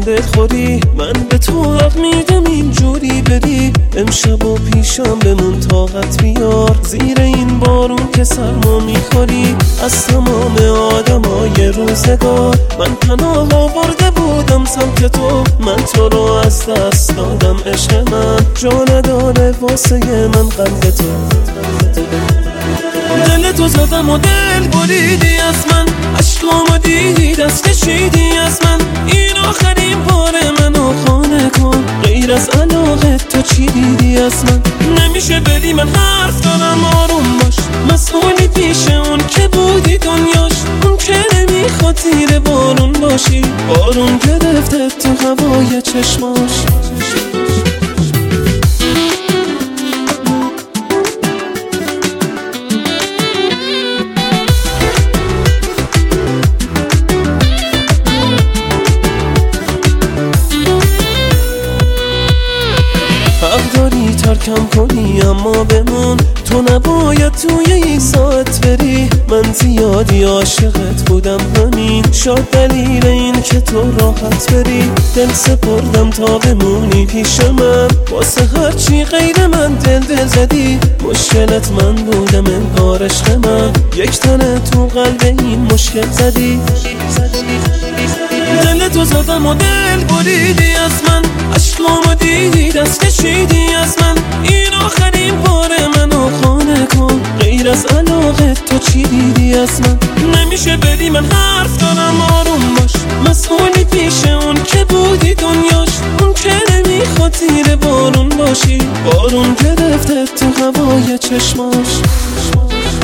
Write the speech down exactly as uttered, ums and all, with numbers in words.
دل خوری، من به تو حق میدم اینجوری بری. امشب و پیشم بمون طاقت بیار، زیر این بارون که سرما میخوری. از تمام آدمای روزگار من پناه آورده بودم سمت تو، من تو رو از دست دادم. عشق من جا نداره واسه من قلب تو. دل تو زدم و دل بریدی از من، عشقامو دیدی دست کشیدی از من. این آخرین بار منو خانه کن، غیر از علاقه تو چی دیدی از من؟ نمیشه بدی من حرف دارم آروم باش، مسئولی پیش اون که بودی دنیاش. اون که نمیخواد زیر بارون باشی، بارون گرفته تو هوای چشماش. حق داری ترکم کنی اما بمون، تو نباید توی این ساعت بری. من زیادی عاشقت بودم همین شاید دلیل این که تو راحت بری. دل سپردم تا بمونی پیش من، واسه هرچی غیر من دل دل زدی. مشکلت من بودم انگار عشق من، یک تنه تو قلب این مشکل زدی. دل تو زدم و دل بریدی از من، عشقامو دیدی دست کشیدی از من. این آخرین بار منو خانه کن، غیر از علاقه تو چی دیدی از من؟ نمیشه بدی من حرف دارم آروم باش، مسئولی پیش اون که بودی دنیاش. اون که نمیخواد زیر بارون باشی، بارون گرفته تو هوای چشماش.